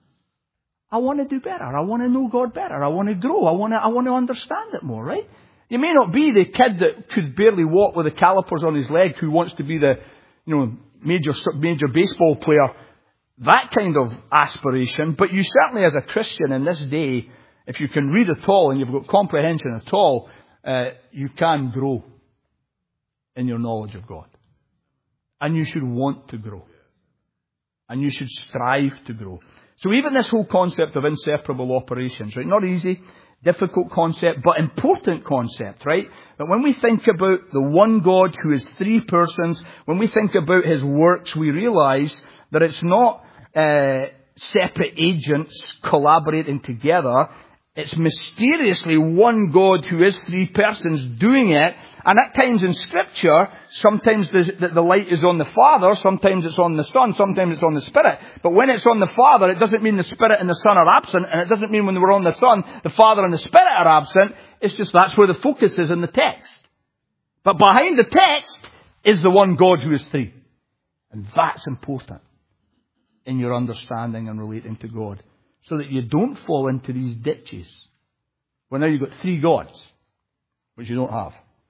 I want to do better. I want to know God better. I want to grow. I want to, I want to understand it more, right? You may not be the kid that could barely walk with the calipers on his leg who wants to be the, you know, major, major baseball player. That kind of aspiration. But you certainly, as a Christian in this day, if you can read at all and you've got comprehension at all, uh, you can grow in your knowledge of God. And you should want to grow. And you should strive to grow. So even this whole concept of inseparable operations, right? Not easy, difficult concept, but important concept, right? But when we think about the one God who is three persons, when we think about His works, we realize that it's not uh, separate agents collaborating together. It's mysteriously one God who is three persons doing it. And at times in Scripture, sometimes the, the, the light is on the Father, sometimes it's on the Son, sometimes it's on the Spirit. But when it's on the Father, it doesn't mean the Spirit and the Son are absent, and it doesn't mean when we're on the Son, the Father and the Spirit are absent. It's just that's where the focus is in the text. But behind the text is the one God who is three. And that's important in your understanding and relating to God. So that you don't fall into these ditches. Well, now you've got three gods, which you don't have.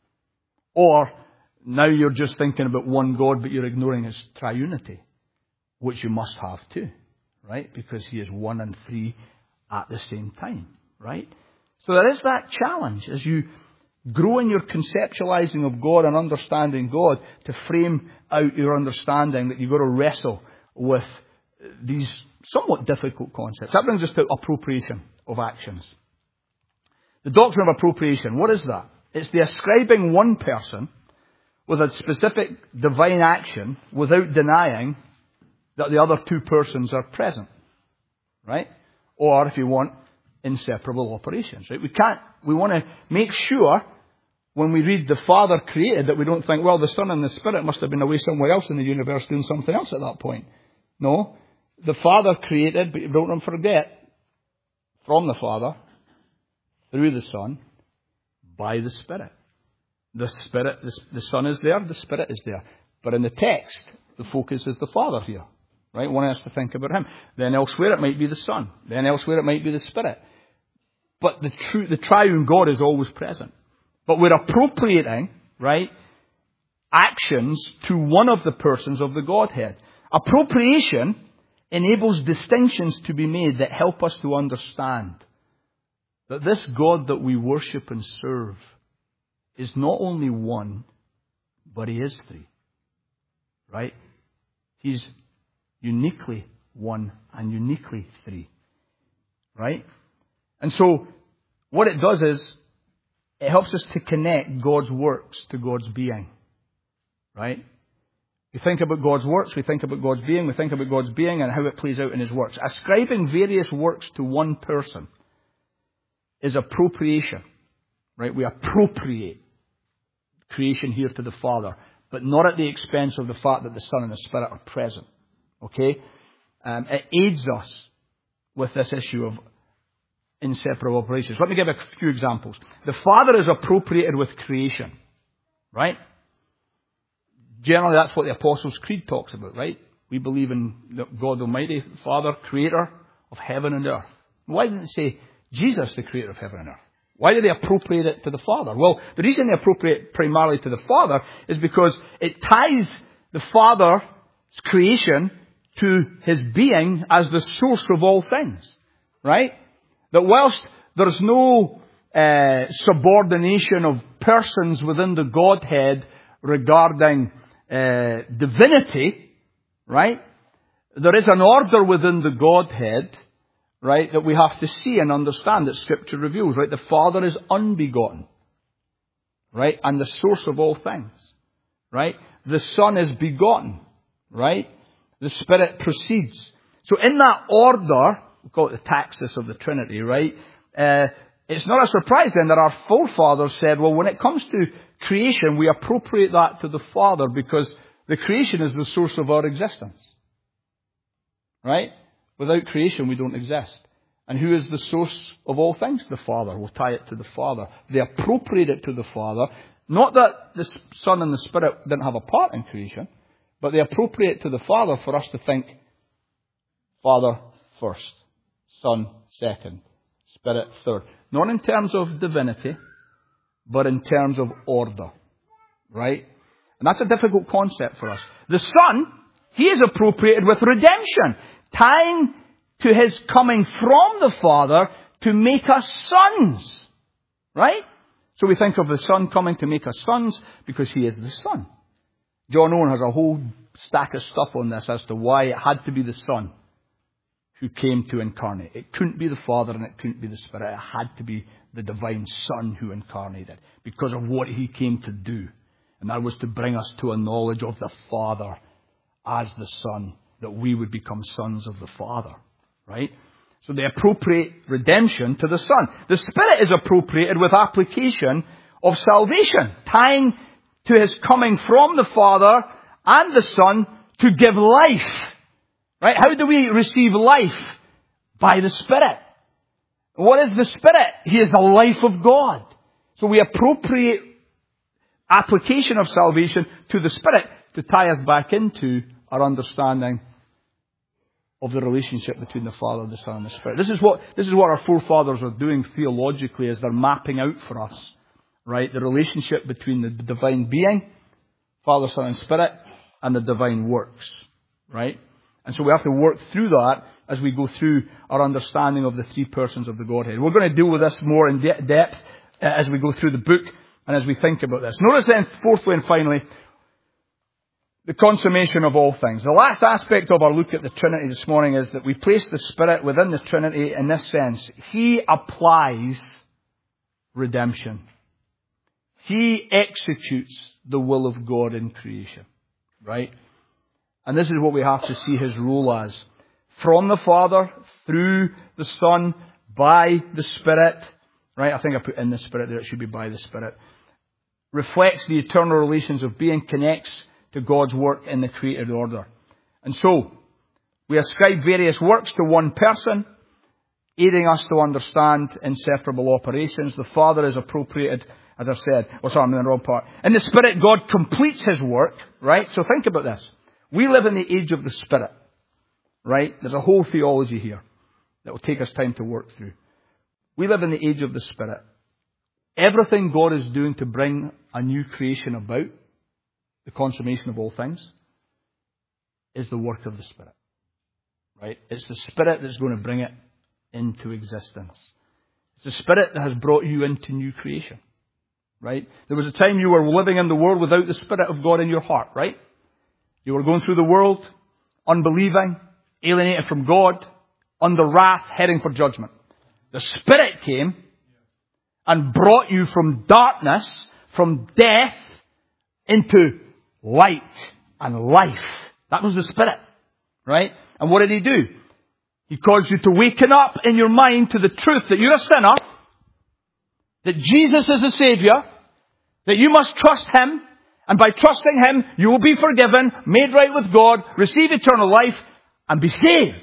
Or now you're just thinking about one God, but you're ignoring His triunity, which you must have too, right? Because He is one and three at the same time, right? So there is that challenge as you grow in your conceptualizing of God and understanding God to frame out your understanding that you've got to wrestle with these somewhat difficult concepts. That brings us to appropriation of actions. The doctrine of appropriation, what is that? It's the ascribing one person with a specific divine action without denying that the other two persons are present. Right? Or, if you want, inseparable operations. Right? We can't, we want to make sure when we read the Father created that we don't think, well, the Son and the Spirit must have been away somewhere else in the universe doing something else at that point. No. The Father created, but don't forget, from the Father, through the Son, by the Spirit. The Spirit, the, the Son is there, the Spirit is there. But in the text, the focus is the Father here. Right? One has to think about Him. Then elsewhere it might be the Son. Then elsewhere it might be the Spirit. But the true, the triune God is always present. But we're appropriating, right, actions to one of the persons of the Godhead. Appropriation enables distinctions to be made that help us to understand that this God that we worship and serve is not only one, but He is three. Right? He's uniquely one and uniquely three. Right? And so, what it does is, it helps us to connect God's works to God's being. Right? We think about God's works, we think about God's being, we think about God's being and how it plays out in His works. Ascribing various works to one person is appropriation. Right? We appropriate creation here to the Father, but not at the expense of the fact that the Son and the Spirit are present. Okay? Um, it aids us with this issue of inseparable operations. Let me give a few examples. The Father is appropriated with creation. Right? Generally, that's what the Apostles' Creed talks about, right? We believe in God Almighty, Father, Creator of heaven and earth. Why didn't it say Jesus, the Creator of heaven and earth? Why do they appropriate it to the Father? Well, the reason they appropriate primarily to the Father is because it ties the Father's creation to His being as the source of all things, right? That whilst there's no uh, subordination of persons within the Godhead regarding uh, divinity, right? There is an order within the Godhead, right, that we have to see and understand that Scripture reveals, right? The Father is unbegotten, right? And the source of all things, right? The Son is begotten, right? The Spirit proceeds. So in that order, we call it the taxis of the Trinity, right? Uh, it's not a surprise then that our forefathers said, well, when it comes to creation, we appropriate that to the Father because the creation is the source of our existence, right? Without creation, we don't exist. And who is the source of all things? The Father. We'll tie it to the Father. They appropriate it to the Father. Not that the Son and the Spirit didn't have a part in creation, but they appropriate it to the Father for us to think Father first, Son second, Spirit third. Not in terms of divinity, but in terms of order. Right? And that's a difficult concept for us. The Son, He is appropriated with redemption, tying to His coming from the Father to make us sons. Right? So we think of the Son coming to make us sons because He is the Son. John Owen has a whole stack of stuff on this as to why it had to be the Son who came to incarnate. It couldn't be the Father and it couldn't be the Spirit. It had to be the divine Son who incarnated because of what He came to do. And that was to bring us to a knowledge of the Father as the Son, that we would become sons of the Father. Right? So they appropriate redemption to the Son. The Spirit is appropriated with application of salvation, tying to His coming from the Father and the Son to give life. Right? How do we receive life? By the Spirit. What is the Spirit? He is the life of God. So we appropriate application of salvation to the Spirit to tie us back into our understanding of the relationship between the Father, the Son, and the Spirit. This is what, this is what our forefathers are doing theologically as they're mapping out for us, right? The relationship between the divine being, Father, Son, and Spirit, and the divine works, right? And so we have to work through that as we go through our understanding of the three persons of the Godhead. We're going to deal with this more in de- depth as we go through the book and as we think about this. Notice then, fourthly and finally, the consummation of all things. The last aspect of our look at the Trinity this morning is that we place the Spirit within the Trinity in this sense. He applies redemption. He executes the will of God in creation. Right? And this is what we have to see His role as. From the Father, through the Son, by the Spirit. Right? I think I put in the Spirit there. It should be by the Spirit. Reflects the eternal relations of being, connects to God's work in the created order. And so, we ascribe various works to one person, aiding us to understand inseparable operations. The Father is appropriated, as I've said. Oh, sorry, I'm in the wrong part. In the Spirit, God completes His work, right? So think about this. We live in the age of the Spirit, right? There's a whole theology here that will take us time to work through. We live in the age of the Spirit. Everything God is doing to bring a new creation about, the consummation of all things, is the work of the Spirit. Right? It's the Spirit that's going to bring it into existence. It's the Spirit that has brought you into new creation. Right? There was a time you were living in the world without the Spirit of God in your heart, right? You were going through the world, unbelieving, alienated from God, under wrath, heading for judgment. The Spirit came and brought you from darkness, from death, into light and life. That was the Spirit. Right? And what did He do? He caused you to waken up in your mind to the truth that you're a sinner, that Jesus is the Saviour, that you must trust Him, and by trusting Him, you will be forgiven, made right with God, receive eternal life, and be saved.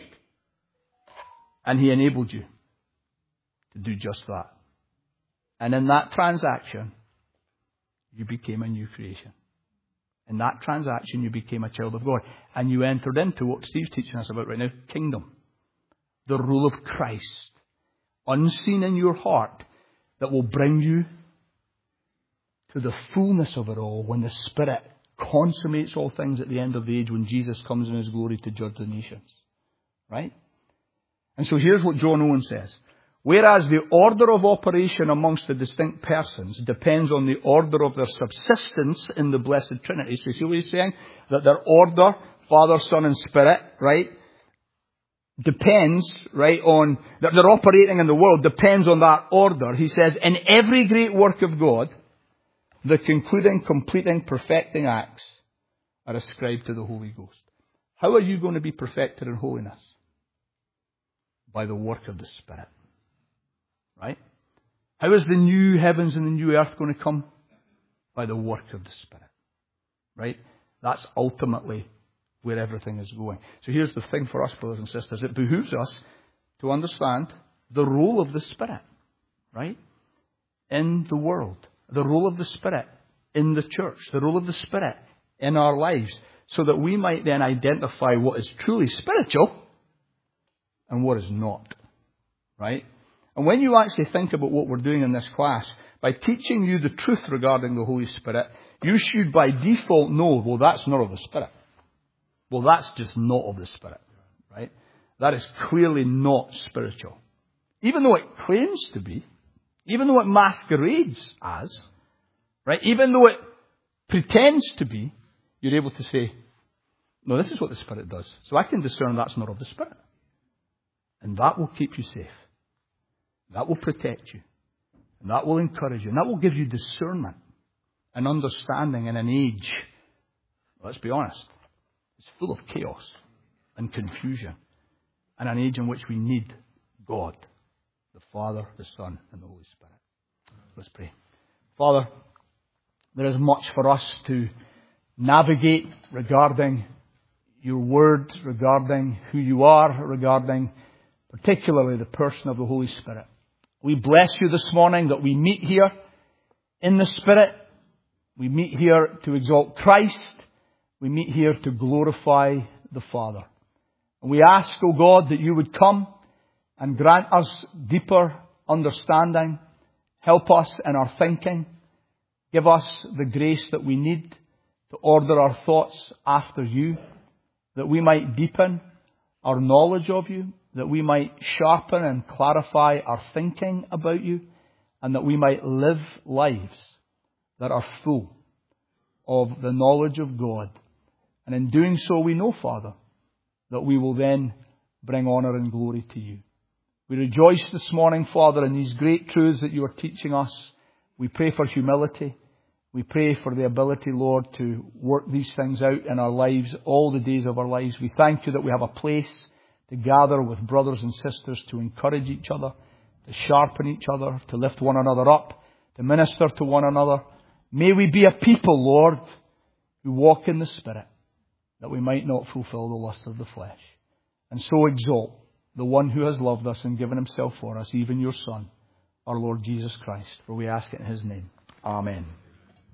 And He enabled you to do just that. And in that transaction, you became a new creation. In that transaction, you became a child of God. And you entered into what Steve's teaching us about right now, kingdom. The rule of Christ, unseen in your heart, that will bring you to the fullness of it all when the Spirit consummates all things at the end of the age, when Jesus comes in His glory to judge the nations. Right? And so here's what John Owen says. Whereas the order of operation amongst the distinct persons depends on the order of their subsistence in the Blessed Trinity. So you see what he's saying? That their order, Father, Son and Spirit, right, depends, right, on, that they're operating in the world depends on that order. He says, in every great work of God, the concluding, completing, perfecting acts are ascribed to the Holy Ghost. How are you going to be perfected in holiness? By the work of the Spirit. Right? How is the new heavens and the new earth going to come? By the work of the Spirit. Right? That's ultimately where everything is going. So here's the thing for us, brothers and sisters. It behooves us to understand the role of the Spirit. Right? In the world. The role of the Spirit in the church. The role of the Spirit in our lives. So that we might then identify what is truly spiritual and what is not. Right? And when you actually think about what we're doing in this class, by teaching you the truth regarding the Holy Spirit, you should by default know, well, that's not of the Spirit. Well, that's just not of the Spirit. Right? That is clearly not spiritual. Even though it claims to be, even though it masquerades as, right? Even though it pretends to be, you're able to say, no, this is what the Spirit does. So I can discern that's not of the Spirit. And that will keep you safe. That will protect you. And that will encourage you. And that will give you discernment and understanding in an age, let's be honest, it's full of chaos and confusion. And an age in which we need God, the Father, the Son, and the Holy Spirit. Let's pray. Father, there is much for us to navigate regarding your word, regarding who you are, regarding particularly the person of the Holy Spirit. We bless you this morning that we meet here in the Spirit. We meet here to exalt Christ. We meet here to glorify the Father. And we ask, O God, that you would come and grant us deeper understanding. Help us in our thinking. Give us the grace that we need to order our thoughts after you, that we might deepen our knowledge of you, that we might sharpen and clarify our thinking about you, and that we might live lives that are full of the knowledge of God. And in doing so, we know, Father, that we will then bring honour and glory to you. We rejoice this morning, Father, in these great truths that you are teaching us. We pray for humility. We pray for the ability, Lord, to work these things out in our lives, all the days of our lives. We thank you that we have a place to gather with brothers and sisters to encourage each other, to sharpen each other, to lift one another up, to minister to one another. May we be a people, Lord, who walk in the Spirit, that we might not fulfill the lust of the flesh. And so exalt the one who has loved us and given himself for us, even your Son, our Lord Jesus Christ. For we ask it in his name. Amen.